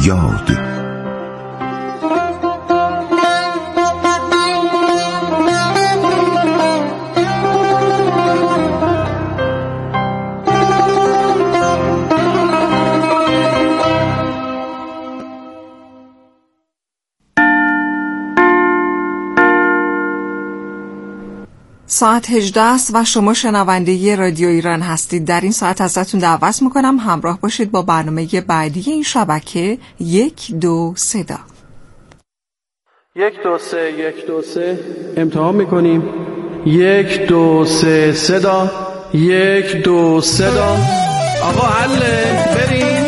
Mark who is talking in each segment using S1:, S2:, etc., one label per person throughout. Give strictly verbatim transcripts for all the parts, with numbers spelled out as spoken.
S1: یاد.
S2: ساعت هجده است و شما شنونده رادیو ایران هستید. در این ساعت ازتون دعوت میکنم همراه باشید با برنامه بعدی این شبکه یک دو صدا.
S3: یک دو سه یک دو سه امتحان میکنیم. یک دو سه صدا. یک دو صدا. آقا حله بریم.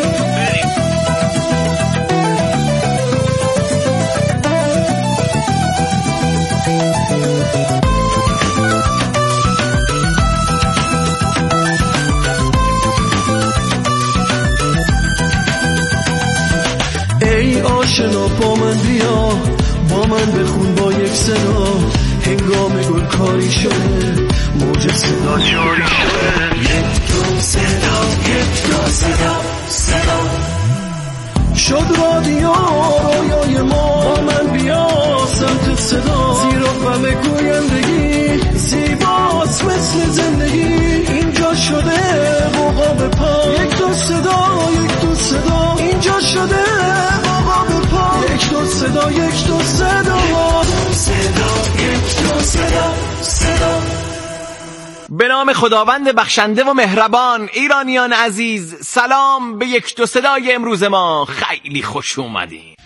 S4: آشنا با من بیا، با من بخون با یک صدا، هنگام گل کاری شده موج صدا جاری شده. یک دو صدا یک دو صدا صدا شد رادیو رویای ما، با من بیا سمت صدا، زیرا غم گویندگی زیباست مثل زندگی، اینجا شده قوقا به پا. یک دو صدا یک دو صدا اینجا شده قوقا به پا. یک دو صدا یک دو صدا صدا یک دو صدا صدا.
S5: به نام خداوند بخشنده و مهربان. ایرانیان عزیز سلام به یک دو صدای امروز ما. خیلی خوش اومدین.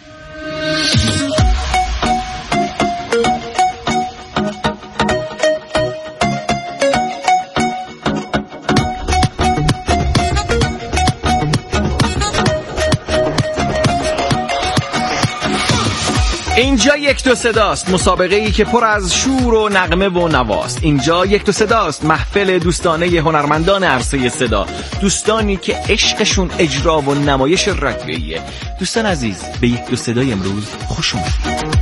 S5: اینجا یک دو صداست، مسابقه ای که پر از شور و نغمه و نواست. اینجا یک دو صداست، محفل دوستانه هنرمندان عرصه صدا، دوستانی که عشقشون اجرا و نمایش رادیوییه. دوستان عزیز به یک دو صدای امروز خوش اومدید.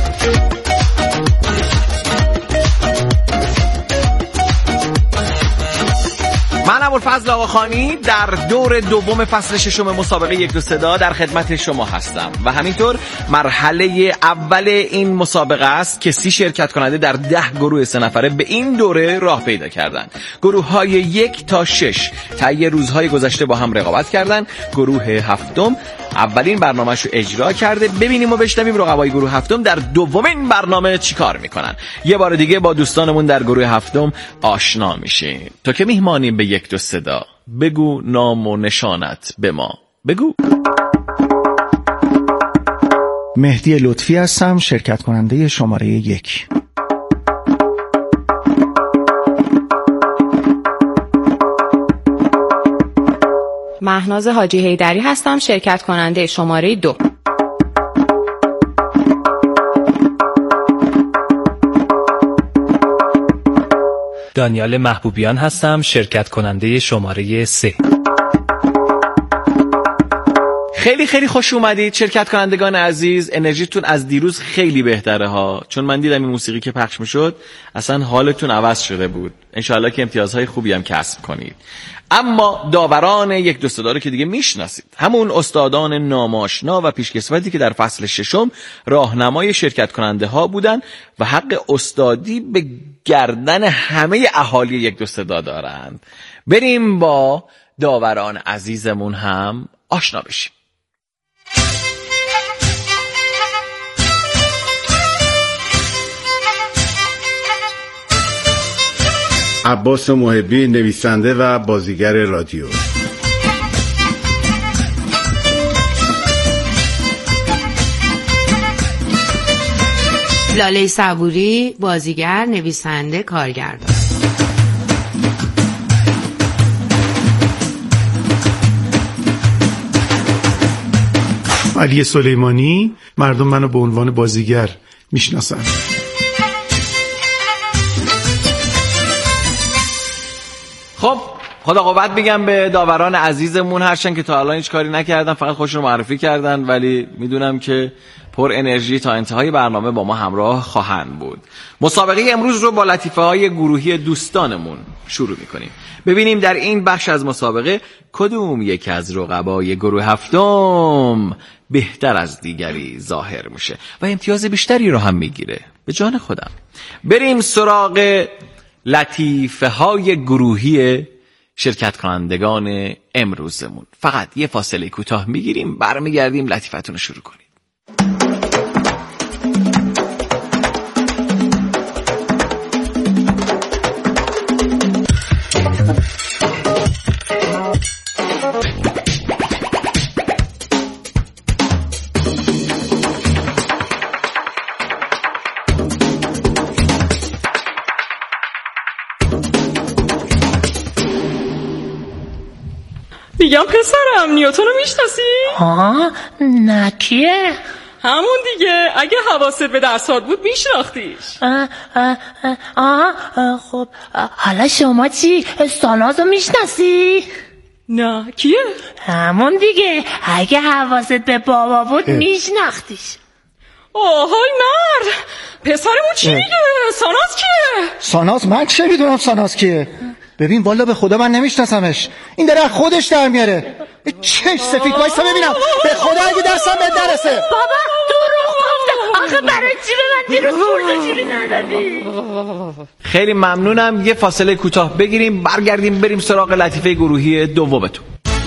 S5: من ابوالفضل آقاخانی در دور دوم فصل ششم مسابقه یک دو صدا در خدمت شما هستم و همینطور مرحله اول این مسابقه است که سی شرکت کننده در ده گروه سه نفره به این دوره راه پیدا کردن. گروه های یک تا شش طی روزهای گذشته با هم رقابت کردن. گروه هفتم اولین برنامه‌اش رو اجرا کرده. ببینیم و بشنویم رقبای گروه هفتم در دومین برنامه چیکار میکنن. یه بار دیگه با دوستانمون در گروه هفتم آشنا میشیم. تو که میهمانی به یک دو صدا، بگو نام و نشانت به ما. بگو.
S6: مهدی لطفی هستم، شرکت کننده شماره یک.
S7: مهناز حاجی حیدری هستم، شرکت کننده شماره دو.
S8: دانیال محبوبیان هستم، شرکت کننده شماره سه.
S5: خیلی خیلی خوش اومدید شرکت کنندگان عزیز. انرژیتون از دیروز خیلی بهتره ها، چون من دیدم این موسیقی که پخش میشد اصلا حالتون عوض شده بود. انشالله که امتیازهای خوبی هم کسب کنید. اما داوران یک دو صدا رو که دیگه میشناسید، همون استادان ناماشنا و پیشکسوتی که در فصل ششم راهنمای شرکت کننده ها بودن و حق استادی به گردن همه اهالی یک دو صدا دارند. بریم با داوران عزیزمون هم آشنا بشیم.
S9: عباس محبی، نویسنده و بازیگر رادیو.
S10: لاله صبوری، بازیگر، نویسنده، کارگردان.
S11: علی سلیمانی، مردم منو به عنوان بازیگر میشناسن.
S5: خب خدا قوت میگم به داوران عزیزمون، هرچند که تا الان هیچ کاری نکردن، فقط خودشون معرفی کردن، ولی میدونم که پر انرژی تا انتهای برنامه با ما همراه خواهند بود. مسابقه امروز رو با لطیفه های گروهی دوستانمون شروع میکنیم. ببینیم در این بخش از مسابقه کدوم یک از رقبای گروه هفتم بهتر از دیگری ظاهر میشه و امتیاز بیشتری رو هم میگیره. به جان خودم بریم سراغ لطیفه های گروهی شرکت کنندگان امروزمون. فقط یه فاصله کوتاه میگیریم، برمیگردیم لطیفتون رو شروع کنیم.
S1: میگم پسرم نیوتن رو میشناسی؟
S12: ها نه کیه؟
S1: همون دیگه، اگه حواست به درسات بود میشناختیش.
S12: آه آه آه آه خب حالا شما چی؟ ساناز رو میشناسی؟
S1: نه کیه؟
S12: همون دیگه، اگه حواست به بابا بود میشناختیش.
S1: آهای مرد، پسرمون چی میگه؟ ساناز کیه؟
S6: ساناز؟ من چه میدونم ساناز کیه؟ ببین والا به خدا من نمیشناسمش. این داره خودش در میاره. چش سفید وایسا ببینم. به خدا اگه درسم به درسه.
S12: بابا دروغ گفته. آخه برای چی به من دیروز پول چیزی ندادی؟
S5: خیلی ممنونم. یه فاصله کوتاه بگیریم، برگردیم بریم سراغ لطیفه گروهی دومتون.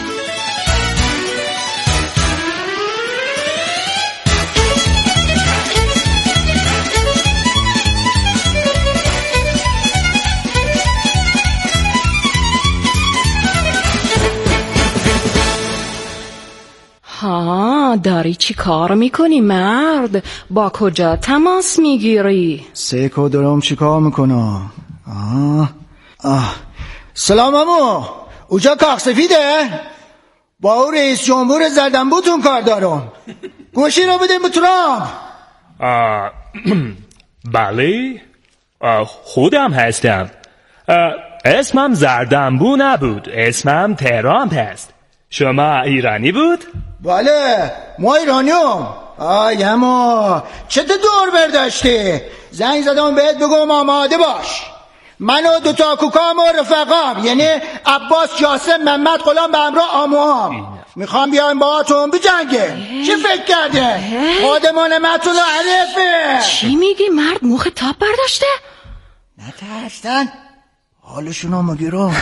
S7: ها داری چی کار میکنی مرد؟ با کجا تماس میگیری؟
S6: سیکو دارم چی کار میکنم. آه آه سلام امو، اوجا کاخ سفیده؟ با او رئیس جمهور زردنبوتون کار دارم. گوشی رو بدیم بتونم.
S13: بله خودم هستم. اسمم زردنبو نبود، اسمم ترامپ هست. شما ایرانی بود؟
S6: بله ما ایرانیم. آی اما چه دور برداشتی؟ زنگ زدم بهت بگم آماده باش. من و دوتا کوکام و رفقام، یعنی عباس، جاسم، محمد، غلام به همراه آموام میخوام بیایم با اتون بجنگه. چی فکر کرده؟ خودمون متون و عرفه.
S7: چی میگی مرد؟ مخ تاب برداشته؟
S6: نترسن حالشون هم گیرم.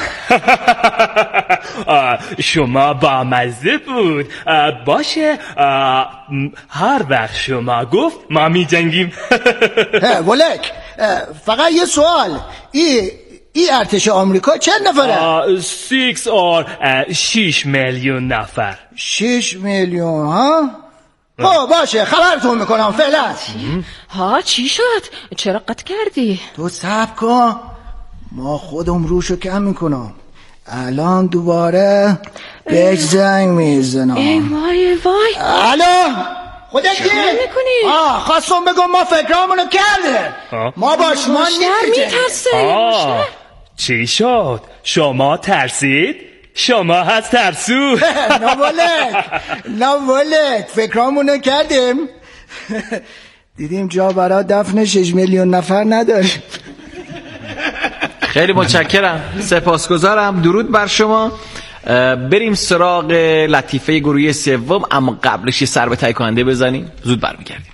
S13: شما با مزه بود. باشه هر وقت شما گفت ما می جنگیم.
S6: ولک فقط یه سوال، ای ای ارتش آمریکا چند نفره؟
S13: سیکس آر شیش میلیون نفر.
S6: شیش میلیون ها؟ ها باشه خبرتون میکنم فعلا.
S7: ها چی شد؟ چرا قطع کردی؟
S6: تو صبر کن، ما خودم روشو کم میکنم. الان دوباره بهش زنگ میزنم.
S7: ای وای وای.
S6: الو خودت کی؟
S7: میکنی؟
S6: آه خواستم بگم ما فکرامونو کرده. ما باش ما
S7: نمیترسه.
S13: چی شد؟ شما ترسید؟ شما هست ترسو.
S6: نه ولک نه ولک فکرامونو کردیم. دیدیم جا برای دفن شش میلیون نفر نداریم.
S5: خیلی متشکرم، سپاسگزارم، درود بر شما. بریم سراغ لطیفه گروهی سوم، اما قبلش یه سر به تایید کننده بزنیم، زود برمیگردیم.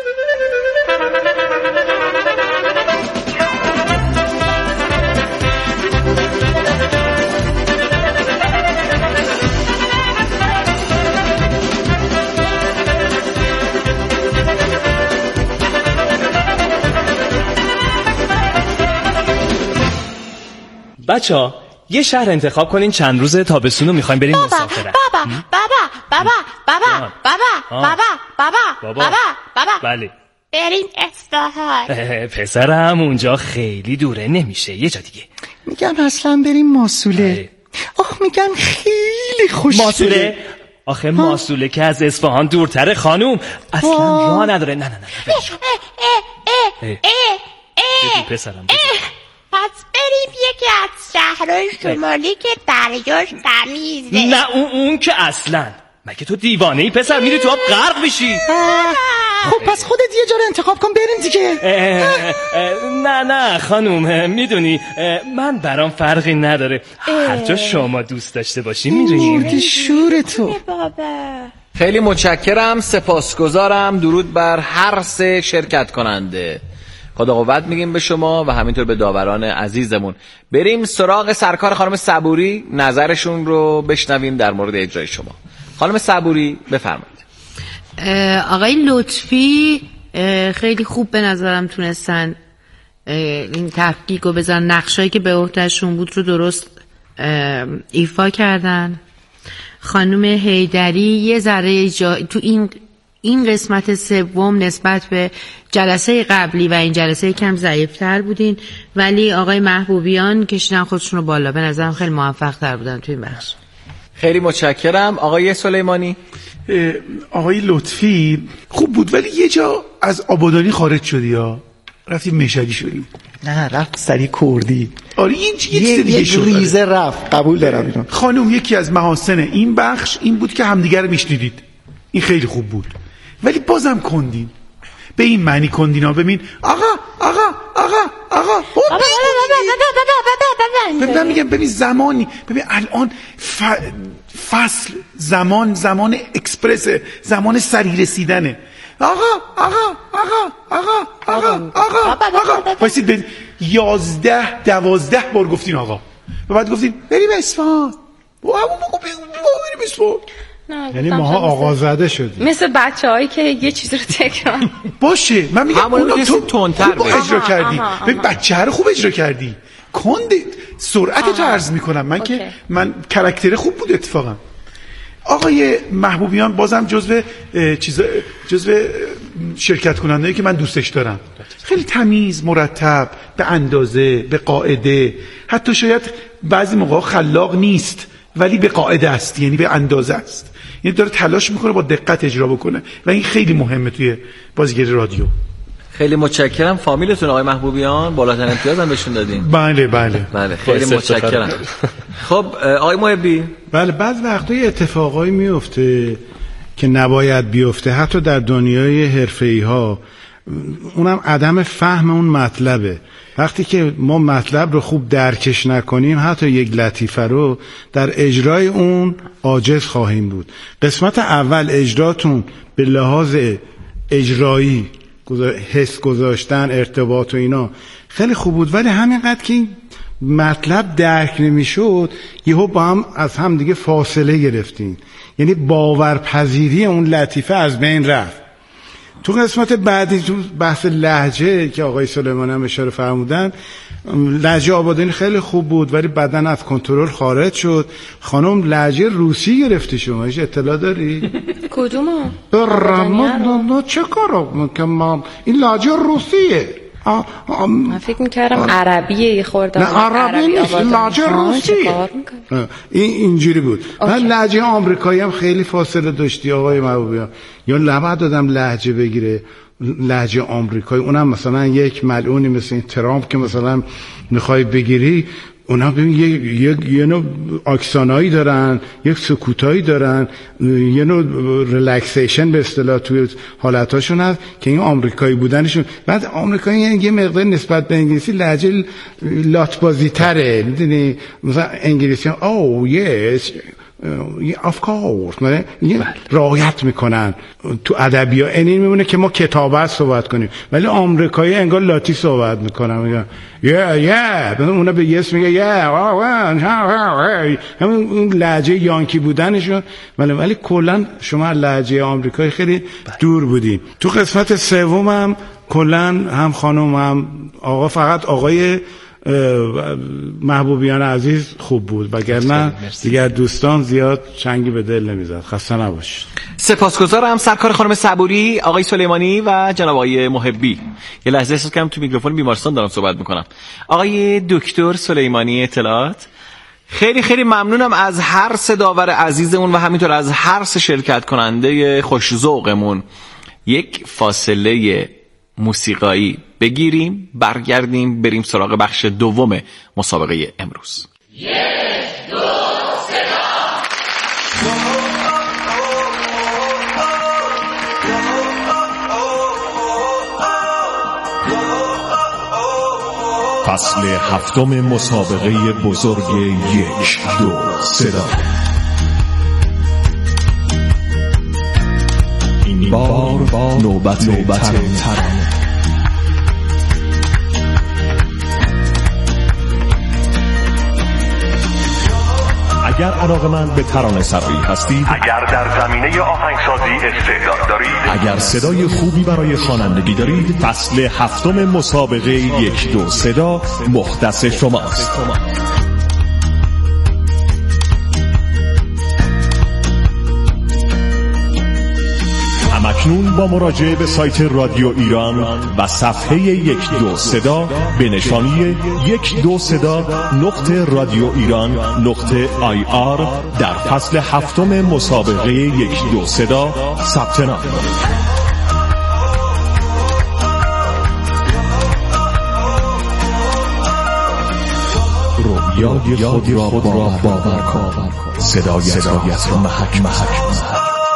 S8: بچه ها یه شهر انتخاب کنین، چند روز تابستون رو میخوایم بریم مسافرت.
S12: بابا بابا بابا بابا بابا بابا بابا بابا بابا
S8: بله
S12: بریم اصفهان.
S8: پسرم اونجا خیلی دوره، نمیشه یه جا دیگه.
S6: میگم اصلا بریم ماسوله. آخ میگم خیلی خوشگله.
S8: ماسوله؟ آخه ماسوله که از اصفهان دورتره خانوم، اصلا راه نداره. نه نه نه
S12: اه اه اه اه
S8: اه پسرم
S12: پس بریم یکی از شهرهای شمالی که دریاش تمیزه.
S8: نه اون, اون که اصلا، مگه تو دیوانه ای پسر؟ میری تو آب غرق بشی.
S6: خب پس خودت یه جا رو انتخاب کن بریم دیگه.
S8: نه نه خانوم، میدونی من برام فرقی نداره، هر جا شما دوست داشته باشی میریم.
S6: مرد شور تو.
S5: خیلی متشکرم، سپاسگزارم. درود بر هر سه شرکت کننده. خدا قوت میگیم به شما و همینطور به داوران عزیزمون. بریم سراغ سرکار خانم صبوری، نظرشون رو بشنویم در مورد اجرای شما. خانم صبوری بفرمایید.
S10: آقای لطفی خیلی خوب به نظرم تونستن این تفکیک رو بذارن، نقشایی که به عهدهشون بود رو درست ایفا کردن. خانم حیدری یه ذره جا... تو این این قسمت سوم نسبت به جلسه قبلی و این جلسه کم ضعیف‌تر بودین، ولی آقای محبوبیان کشیدن خودشون رو بالا. به نظرم خیلی موفق تر بودن تو این بخش.
S5: خیلی متشکرم. آقای سلیمانی.
S11: آقای لطفی خوب بود ولی یه جا از آبادانی خارج شدی یا رفتی مشهدی شدی؟
S6: نه رفت سری کردی.
S11: آره این چیه یه دیگه شد.
S6: ریزه رفت. قبول دارم اینو.
S11: خانم یکی از محاسن این بخش این بود که همدیگه رو میشنیدید، این خیلی خوب بود، ولی بازم کندین. به این معنی کندینا ببین آقا آقا آقا آقا ببین میگم ببین زمانی ببین الان ف... فصل زمان زمان اکسپرس، زمان سریع رسیدنه. آقا آقا آقا آقا آقا آقا آقا واسید به یازده دوازده بار گفتین آقا و بعد گفتین بریم اصفهان و همون موقع بریم اصفهان.
S14: یعنی ماها آقا زده شدیم مثل بچه هایی که یه چیز رو تکرار
S11: باشه. من میگم اونا تو
S5: تندتر
S11: خوب اجرا کردی، ببین بچه رو خوب اجرا کردی، کندی سرعت تو عرض میکنم من که من کاراکتر خوب بود اتفاقا. آقای محبوبیان بازم جزو چیز جزو شرکت کنندهایی که من دوستش دارم، خیلی تمیز، مرتب، به اندازه، به قاعده، حتی شاید بعضی موقع خلاق نیست ولی به قاعده است، یعنی به اندازه است، یعنی داره تلاش میکنه با دقت اجرا بکنه و این خیلی مهمه توی بازیگری رادیو.
S5: خیلی متشکرم. فامیلتون آقای محبوبیان بالاترین امتیاز هم بهشون دادین؟
S11: بله بله
S5: بله خیلی متشکرم. خب آقای محبی.
S9: بله بعض وقتا اتفاقایی میفته که نباید بیفته، حتی در دنیای حرفه‌ای ها، اونم عدم فهم اون مطلبه. وقتی که ما مطلب رو خوب درکش نکنیم حتی یک لطیفه رو در اجرای اون عاجز خواهیم بود. قسمت اول اجراتون به لحاظ اجرایی، حس گذاشتن، ارتباط و اینا خیلی خوب بود، ولی همینقدر که این مطلب درک نمیشد یهو با هم از هم دیگه فاصله گرفتیم، یعنی باورپذیری اون لطیفه از بین رفت. تو قسمت بعدی تو بحث لهجه که آقای سلیمانی هم اشاره فرمودن، لهجه آبادانی خیلی خوب بود ولی بعدن از کنترل خارج شد. خانم لهجه روسی گرفتی، شما هیچ اطلاع داری؟
S14: کدومو؟
S9: رمضان چه کارو میکنم؟ این لهجه روسیه.
S14: من فکر میکردم عربیه، یه خورده
S9: نه عربی نیست، لهجه روسیه. این اینجوری بود. من لهجه آمریکایی هم خیلی فاصله داشتی آقای محبوبیان، یا نباید دادم لهجه بگیره لهجه آمریکایی، اونم مثلا یک ملعونی مثل این ترامپ که مثلا میخوای بگیری، اونا ببین یک یه نوع اکسانایی دارن، یک سکوتایی دارن، یه نوع ریلکسیشن به اصطلاح توی حالتاشون هست که این آمریکایی بودنشون. بعد آمریکایی یه مقدار نسبت به انگلیسی لهجه لاتبازی تره، میدونی مثلا انگلیسی ها او یس of course نه رعایت میکنن تو ادبیات. این میمونه که ما کتابت صحبت کنیم ولی آمریکایی انگار لاتی صحبت میکنن، میگن yeah yeah، اونا به یس میگه yeah همون اون لهجه یانکی بودنشون، ولی ولی کلا شما لهجه آمریکایی خیلی دور بودین. تو قسمت سومم کلا هم خانم هم آقا، فقط آقای محبوبیان عزیز خوب بود، وگرنه دیگر دوستان زیاد چنگی به دل نمیزد. خسته نباشید.
S5: سپاسگزارم سرکار خانم صبوری، آقای سلیمانی و جناب آقای محبی. یه لحظه احساس کردم تو میکروفون بیمارستان دارم صحبت میکنم. آقای دکتر سلیمانی اطلاعات. خیلی خیلی ممنونم از هر سه داور عزیزمون و همینطور از هر سه شرکت کننده خوش‌ذوقمون. یک فاصله موسیقایی بگیریم، برگردیم بریم سراغ بخش دوم مسابقه امروز. یک دو سه
S15: فصل هفتم مسابقه بزرگ یک دو صدا. این بار نوبت ترانه. اگر علاقه‌مند به ترانه سرایی هستید،
S16: اگر در زمینه آهنگسازی استعداد دارید،
S15: اگر صدای خوبی برای خوانندگی دارید، فصل هفتم مسابقه یک دو صدا مختص شماست. همکنون با مراجعه به سایت رادیو ایران و صفحه یک دو صدا به نشانی یک دو صدا نقطه رادیو ایران نقطه آی آر در فصل هفتم مسابقه یک دو صدا ثبت نام کنید. رویای خود را باور کن، صدایت را محک محک.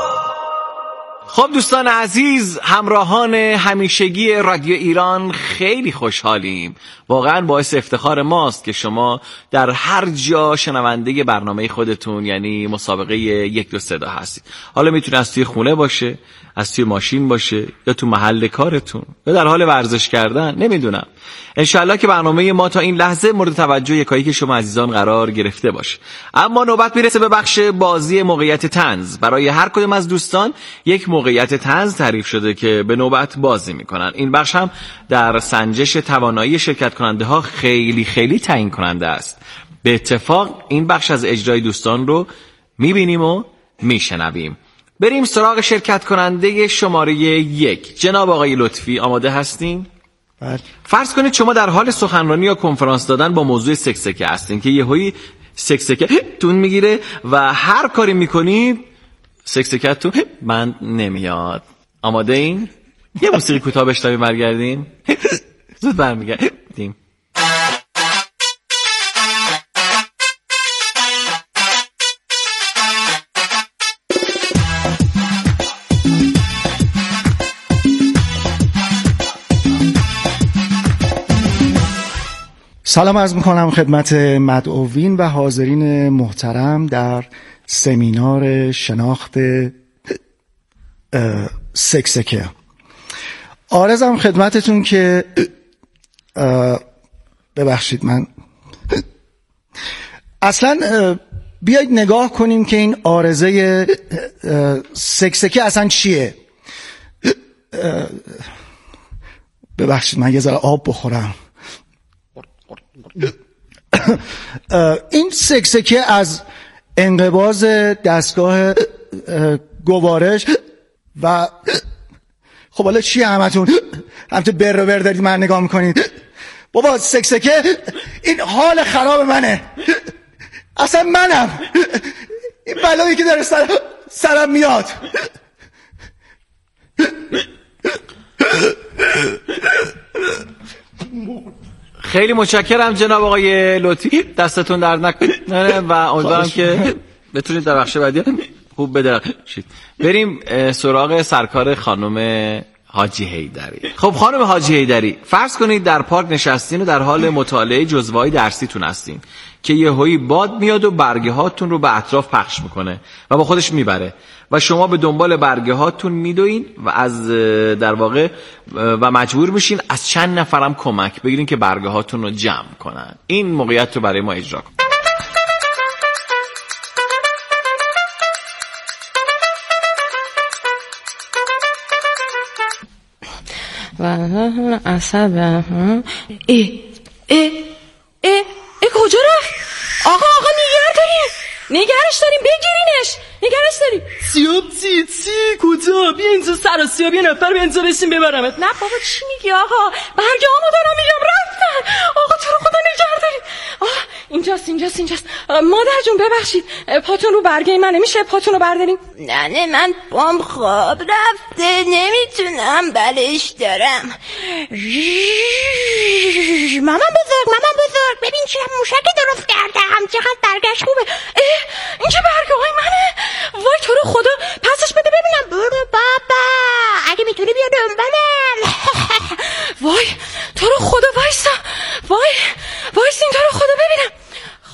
S5: خب دوستان عزیز، همراهان همیشگی رادیو ایران، خیلی خوشحالیم. واقعا باعث افتخار ماست که شما در هر جا شنونده برنامه خودتون یعنی مسابقه یک دو صدا هستید. حالا میتونه از توی خونه باشه، از توی ماشین باشه، یا تو محل کارتون، یا در حال ورزش کردن، نمیدونم. انشالله که برنامه ما تا این لحظه مورد توجه یکایی که شما عزیزان قرار گرفته باشه. اما نوبت میرسه به بخش بازی موقعیت طنز. برای هر کدوم از دوستان یک موقعیت طنز تعریف شده که به نوبت بازی میکنن. این بخش هم در سنجش توانایی شرکت کننده ها خیلی خیلی تعیین کننده است. به اتفاق این بخش از اجرای دوستان رو میبینیم و میشنویم. بریم سراغ شرکت کننده شماره یک. جناب آقای لطفی آماده هستین؟
S6: بله.
S5: فرض کنید شما در حال سخنرانی یا کنفرانس دادن با موضوع سکسکه هستین که یهویی سکسکه تون میگیره و هر کاری میکنید سکسکتون من نمیاد. آماده این؟ یه موسیقی کوتاه بشنویم برگردیم. زود برمیگردیم.
S6: سلام عرض میکنم خدمت مدعوین و حاضرین محترم در سمینار شناخت سکسکه. عارضم خدمتتون که ببخشید من اصلا بیایید نگاه کنیم که این عارضه سکسکه اصلا چیه. ببخشید من یه ذره آب بخورم. این سکسکه از انقباض دستگاه گوارش و خب حالا چی همتون همتون بر رو بر دارید من نگاه میکنید. بابا سکسکه این حال خراب منه، اصلا منم این بلایی که داره سر سرم میاد.
S5: خیلی متشکرم جناب آقای لطفی، دستتون درد نکنه و امیدوارم که بتونید در بخش بعدی خوب بدرخشید. بریم سراغ سرکار خانم حاجی حیدری. خب خانم حاجی حیدری، فرض کنید در پارک نشستین و در حال مطالعه جزوه‌های درسیتون هستین که یهویی باد میاد و برگه هاتون رو به اطراف پخش میکنه و با خودش میبره و شما به دنبال برگه هاتون میدوین و از در واقع و مجبور میشین از چند نفرم کمک بگیرین که برگه هاتون رو جمع کنن. این موقعیت رو برای ما اجرا کن.
S7: و عصبه ای ای ای ای کجا رفت؟ آقا آقا نگر داریم نگرش داریم بگیرینش نگرش داریم.
S1: سیاب سی سی کجا؟ بیا اینجا سر سیاب یه نفر بیا اینجا بشین ببرمت.
S7: نه بابا چی میگی آقا؟ برگه همو دارم میگم رفتن. آقا تو رو خدا نگر داریم. آه اینجاست اینجاست اینجاست. مادر جون ببخشید پاتون رو برگه من نمیشه پاتون رو برداریم؟
S12: نه نه من پام خواب رفته نمیتونم بلش دارم.
S7: مامان بزرگ مامان بزرگ ببین چه موشک درست کردم چقدر برگش خوبه. این چه برگه های منه؟ وای تو رو خدا پسش بده ببینم.
S12: برو بابا اگه میتونی بیا دنبالم.
S7: وای تو رو خدا وایسا. وای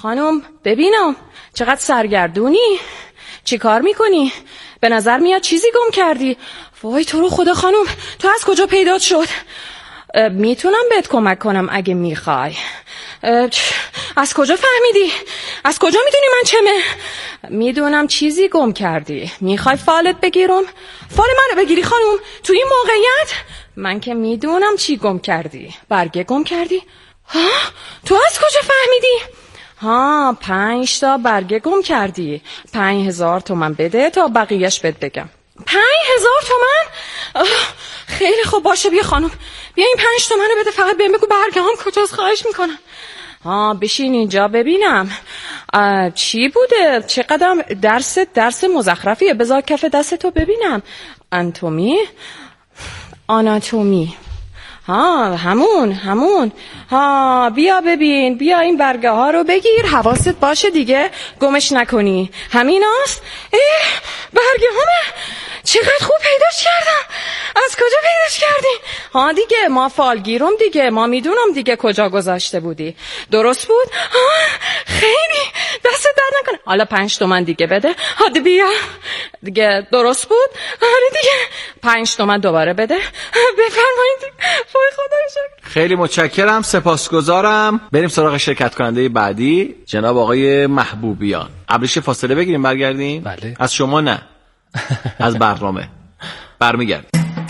S7: خانم ببینم چقدر سرگردونی، چی کار میکنی؟ به نظر میاد چیزی گم کردی. وای تو رو خدا خانم، تو از کجا پیدا شد؟ میتونم بهت کمک کنم اگه میخوای. از کجا فهمیدی؟ از کجا میدونی من چمه؟ میدونم چیزی گم کردی. میخوای فالت بگیرم؟ فال منو بگیری خانم؟ تو این موقعیت؟ من که میدونم چی گم کردی. برگه گم کردی؟ ها؟ تو از کجا فهمیدی؟ ها پنج تا برگه گم کردی. پنج هزار تومن بده تا بقیهش بهت بگم. پنج هزار تومن؟ خیلی خوب باشه، بیا خانم بیا این پنج تومن رو بده، فقط بهم بگو برگه هم کجاست، خواهش میکنم. ها بشین اینجا ببینم چی بوده. چقدر درس درس مزخرفیه، بذار کف دستتو ببینم. اناتومی آناتومی ها همون همون ها بیا ببین، بیا این برگه ها رو بگیر، حواست باشه دیگه گمش نکنی. همین هست؟ اه برگه همه چقدر خوب پیداش کردم. از کجا پیداش کردی؟ ها دیگه ما فالگیرم دیگه، ما میدونم دیگه کجا گذاشته بودی. درست بود؟ ها خیلی دست درد نکنه. حالا پنج تومن دیگه بده. هادی بیا دیگه. درست بود؟ آره دیگه پنج تومن دوباره بده. بفرمایید. وای خدای شکر.
S5: خیلی متشکرم، سپاسگزارم. بریم سراغ شرکت کننده بعدی، جناب آقای محبوبیان. قبلش فاصله بگیریم برگردیم؟
S8: بله.
S5: از شما نه، از برنامه برمیگرد.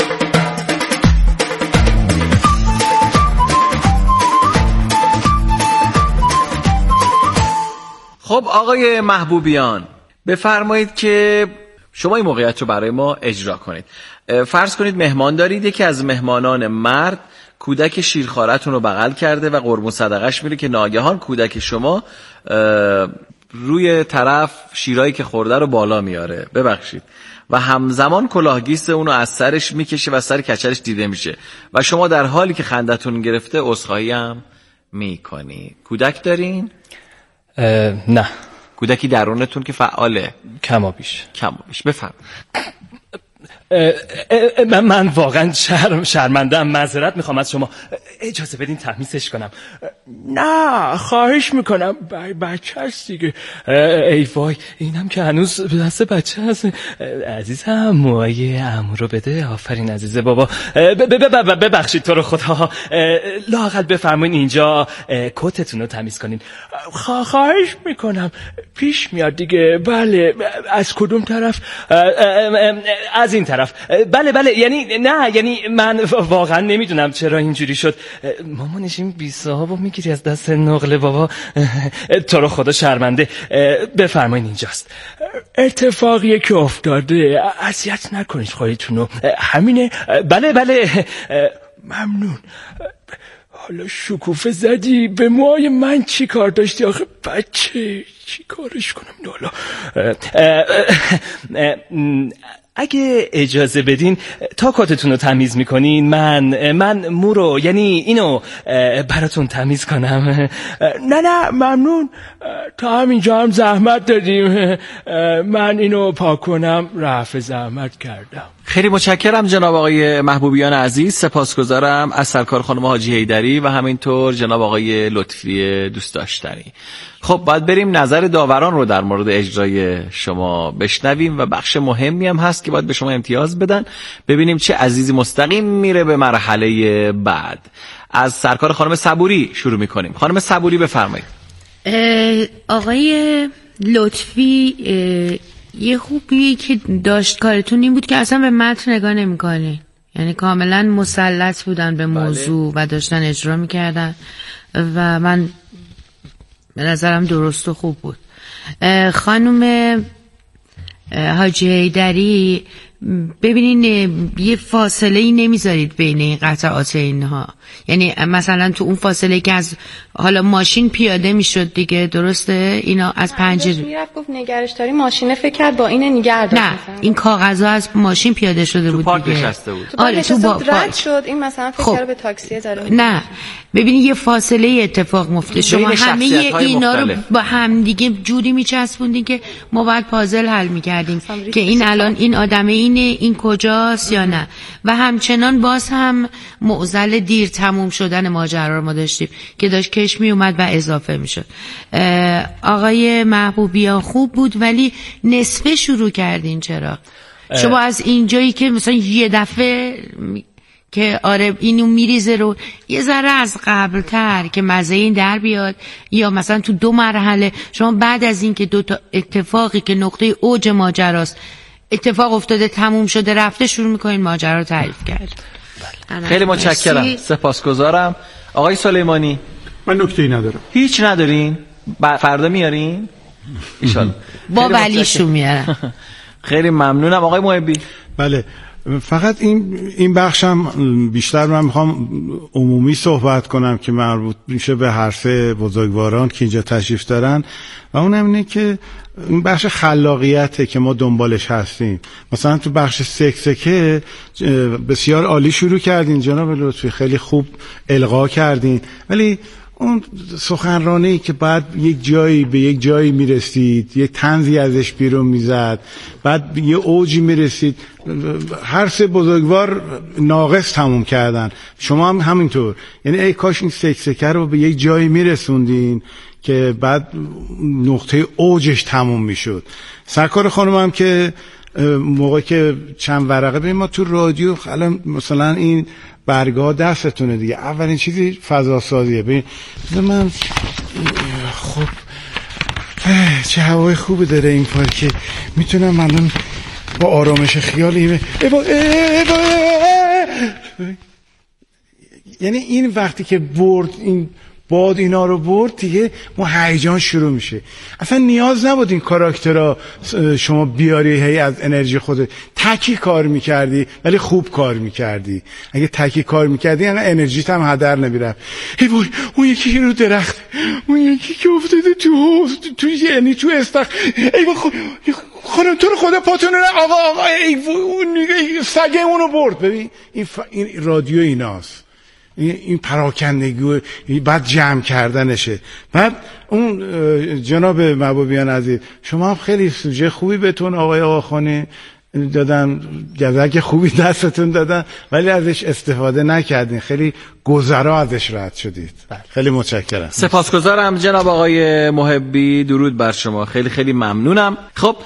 S5: خب آقای محبوبیان بفرمایید که شما این موقعیت رو برای ما اجرا کنید. فرض کنید مهمان دارید، یکی از مهمانان مرد کودک شیرخوارتون رو بغل کرده و قربون صدقش میره که ناگهان کودک شما روی طرف شیرایی که خورده رو بالا میاره، ببخشید، و همزمان کلاهگیس اونو از سرش میکشه و سر کچلش دیده میشه و شما در حالی که خندتون گرفته عذرخواهی هم میکنی. کودک دارین؟
S8: نه.
S5: کودکی درونتون که فعاله؟
S8: کما بیش.
S5: کما بیش. بفرم.
S8: من من واقعا شرم شرمنده‌ام، معذرت میخوام از شما. اجازه بدین تمیزش کنم. نه خواهش میکنم، بچه هست دیگه. ای وای اینم که هنوز دست بچه هست. عزیزم موهای عمو رو بده. آفرین عزیزه بابا. ببخشید تو رو خدا، لااقل بفرمایین اینجا کتتون رو تمیز کنین. خواهش میکنم. پیش میاد دیگه. بله. از کدوم طرف؟ از این طرف. بله بله یعنی نه یعنی من واقعا نمیدونم چرا اینجوری شد. مامانش این بی صاحبو میگیری از دست نقل بابا. تو رو خدا شرمنده. بفرمایین اینجاست. اتفاقیه که افتاده، اذیت نکنید خودتونو. همینه. بله بله ممنون. حالا شکوفه زدی به موهای من، چی کار داشتی آخه بچه؟ چی کارش کنم حالا؟ اگه اجازه بدین تا کاتتون رو تمیز میکنین من من مو رو یعنی اینو براتون تمیز کنم. نه نه ممنون، تا همینجا هم زحمت دادیم، من اینو پاک کنم رفع زحمت کردم.
S5: خیلی متشکرم جناب آقای محبوبیان عزیز، سپاسگزارم از سرکار خانم حاجی حیدری و همینطور جناب آقای لطفی دوست داشتنی. خب باید بریم نظر داوران رو در مورد اجرای شما بشنویم و بخش مهمی هم هست که باید به شما امتیاز بدن. ببینیم چه عزیزی مستقیم میره به مرحله بعد. از سرکار خانم صبوری شروع میکنیم. خانم صبوری بفرمایید.
S10: آقای لطفی یه خوبی که داشت کارتون این بود که اصلا به متن نگاه نمی‌کنه، یعنی کاملا مسلط بودن به موضوع بله. و داشتن اجرا میکردن و من به نظرم درست و خوب بود. خانم حاجی حیدری ببینین یه فاصله ای نمیذارید بین این قطعات اینها، یعنی مثلا تو اون فاصله که از حالا ماشین پیاده میشد دیگه، درسته؟ اینا از پنجره
S7: میرفت گفت نگرشداری ماشینه فکر کرد با اینه نگه داشت.
S10: نه این کاغذها از ماشین پیاده شده بود
S5: تو
S10: دیگه.
S5: پارک نشسته بود.
S7: آره تو با رد شد این مثلا فکر کرد به تاکسی داره.
S10: نه ببینید یه فاصله اتفاق میفته، شما همه اینا رو با هم دیگه جوری میچسبوندین که ما باید پازل حل میکردیم که این الان این آدمه این بین این کجاست یا نه. و همچنان باز هم معضل دیر تموم شدن ماجرا رو ما داشتیم که داشت کش می اومد و اضافه می شد. آقای محبوبیان خوب بود ولی نصفه شروع کردین چرا؟ شما از اینجایی که مثلا یه دفعه که آره اینو میریزه رو یه ذره از قبلتر که مزه این در بیاد، یا مثلا تو دو مرحله شما بعد از این که دو تا اتفاقی که نقطه اوج ماجراست اتفاق افتاده تموم شده رفته شروع میکنین ماجرا رو تعریف کرد.
S5: خیلی متشکرم، سپاسگزارم. آقای سلیمانی
S11: من نکته‌ای ندارم.
S5: هیچ ندارین؟ فردا میارین؟ ایشالله
S10: با ولیشو میارم.
S5: خیلی ممنونم. آقای محبی.
S9: بله، فقط این این بخشم بیشتر من میخوام عمومی صحبت کنم که مربوط میشه به هر سه بزرگواران که اینجا تشریف دارن، و اونم اینه که این بخش خلاقیته که ما دنبالش هستیم. مثلا تو بخش سکسکه بسیار عالی شروع کردین جناب لطفی، خیلی خوب القا کردین، ولی اون سخنرانی که بعد یک جایی به یک جایی میرسید، یک طنزی ازش بیرون میزد، بعد یه اوجی میرسید، هر سه بزرگوار ناقص تموم کردن، شما هم همینطور. یعنی ای کاش این سکسکه رو به یک جایی میرسوندین که بعد نقطه اوجش تموم میشد. سرکار خانم هم که موقع که چند ورقه ببین ما تو رادیو الان مثلا این برگاه دستتونه دیگه، اولین چیزی فضا سازیه. ببین من خب چه هوای خوبی داره این پارک، میتونم الان با آرامش خیال ایمه ایبا ایبا یعنی این وقتی که برد این باد اینا رو برد دیگه ما هیجان شروع میشه. اصلا نیاز نبود این کاراکترها شما بیاری هی از انرژی خودت، تکی کار میکردی ولی خوب کار میکردی. اگه تکی کار میکردی یعنی انرژیت هم هدر نمیرفت. ای وای اون یکی رو درخت، اون یکی که افتاده تو حوض، تو یعنی تو استخ، ای وای خانم تو رو خدا پاتون رو آقا آقا ای اون سگه اونو برد. ببین این, ف... این رادیو ایناست، این پراکندگی بعد جمع کردنشه. بعد اون جناب محبوبیان عزیز شما هم خیلی سوژه خوبی بهتون آقای آقاخانی دادن، گزک خوبی دستتون دادن ولی ازش استفاده نکردین، خیلی گذرا ازش رد شدید. خیلی متشکرم.
S5: سپاسگزارم جناب آقای محبی، درود بر شما، خیلی خیلی ممنونم. خب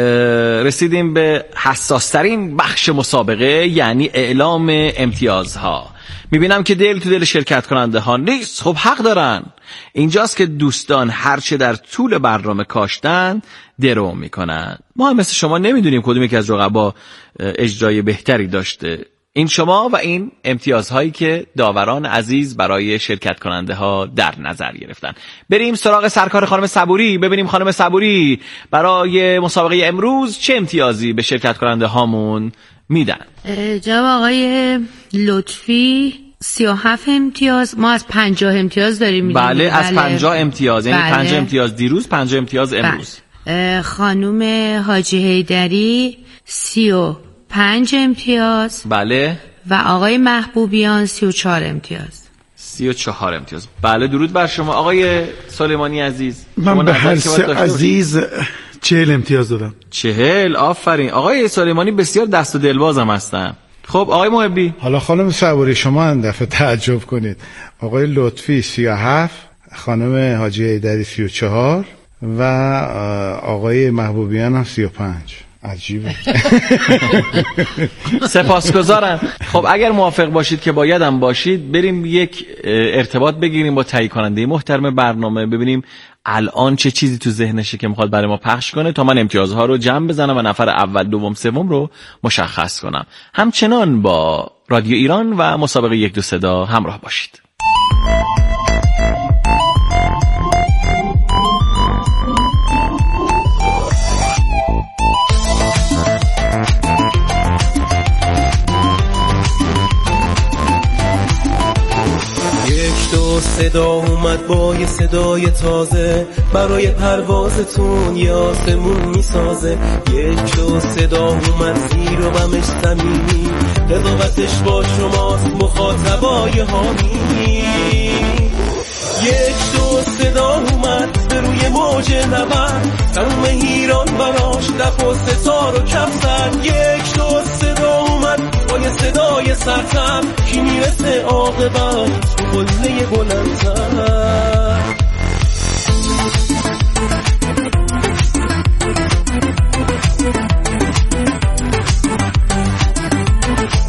S5: رسیدیم به حساسترین بخش مسابقه، یعنی اعلام امتیازها. میبینم که دل تو دل شرکت کننده ها نیست. خب حق دارن. اینجاست که دوستان هرچه در طول برنامه کاشتن درو میکنن. ما هم مثل شما نمیدونیم کدوم یکی از رقبا اجرای بهتری داشته. این شما و این امتیازهایی که داوران عزیز برای شرکت کننده ها در نظر گرفتن. بریم سراغ سرکار خانم صبوری، ببینیم خانم صبوری برای مسابقه امروز چه امتیازی به شرکت کننده هامون میدن.
S10: جناب آقای لطفی سی و هفت امتیاز، ما از پنجاه امتیاز داریم میدیم.
S5: بله از پنجاه امتیاز، یعنی بله. پنجاه امتیاز دیروز، پنجاه امتیاز امروز.
S10: بله. خانوم حاجی حیدری سی و پنج امتیاز.
S5: بله.
S10: و آقای محبوبیان سی و چهار امتیاز.
S5: سی و چهار امتیاز. بله درود بر شما. آقای سلیمانی عزیز،
S11: من به هر سه عزیز چهل امتیاز دادم.
S5: چهل، آفرین. آقای سلیمانی بسیار دست و دلبازم هستن. خب آقای محبی.
S9: حالا خانم صبوری شما این دفعه تعجب کنید، آقای لطفی سی و هفت، خانم حاجی حیدری سی و چهار و آقای محبوبیان هم سی و پنج. عجیبه.
S5: سپاسگزارم. خب اگر موافق باشید که بایدم باشید بریم یک ارتباط بگیریم با تهیه کننده محترم برنامه، ببینیم الان چه چیزی تو ذهنشه که میخواد برای ما پخش کنه تا من امتیازها رو جمع بزنم و نفر اول دوم سوم رو مشخص کنم. همچنان با رادیو ایران و مسابقه یک دو صدا همراه باشید.
S4: صدا اومد با یه صدای تازه، برای پروازتون یه آسمون میسازه. یک دو صدا اومد زیر و بمش صمیمی، رقابتش با شماست مخاطبای حامی. یک دو صدا اومد به روی موج نبرد، تموم ایران براش دف و ستار و کف زد. یک دو صدا اومد با یه صدای سرتر، کی میرسه عاقبت قله بلندتر.